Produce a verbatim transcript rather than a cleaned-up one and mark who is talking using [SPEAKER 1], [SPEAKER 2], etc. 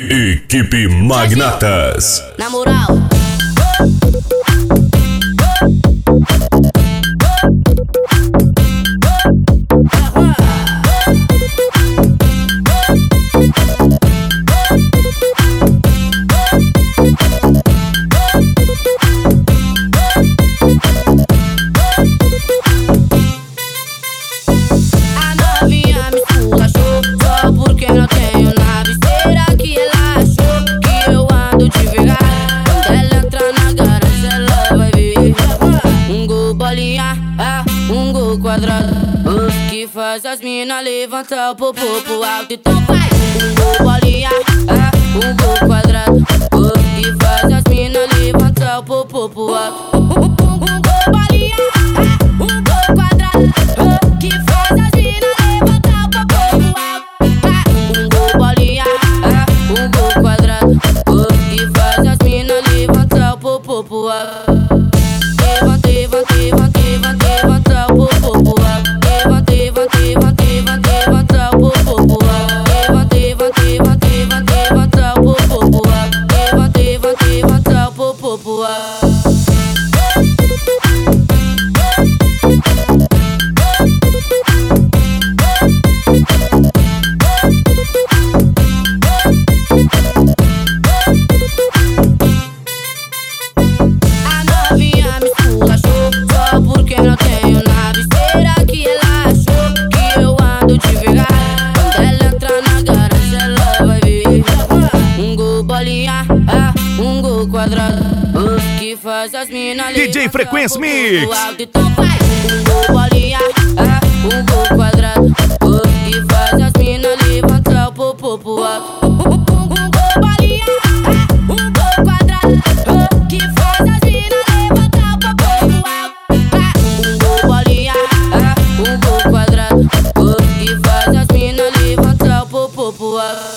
[SPEAKER 1] Equipe Magnatas.
[SPEAKER 2] Na moral. Um gol quadrado que faz as mina levantar o popô pro alto. Então vai! Um gol bolinha, é, um gol quadrado que faz as mina levantar o popô pro alto. Um gol bolinha, é, um gol quadrado que faz as mina levantar o popô pro alto. Um gol bolinha, é, um gol quadrado que faz as mina levantar o popô pro alto. Levanta, levanta, levanta, levanta, levanta o popô pro alto. Levanta, levanta, levanta, levanta, levanta o popô pro alto. Levanta, levanta, levanta, levanta, levanta o popô pro alto. Levanta, levanta, levanta o popô pro alto. Um gol quadrado que faz as mina
[SPEAKER 1] D J Frequência Mix.
[SPEAKER 2] Então vai! Um gol bolinha, é, um gol quadrado que faz as mina levantar o popô pro alto. Um gol bolinha, é, um gol quadrado que faz as mina levantar o popô pro alto. Um gol bolinha, é, um gol quadrado que faz as mina levantar o popô pro alto.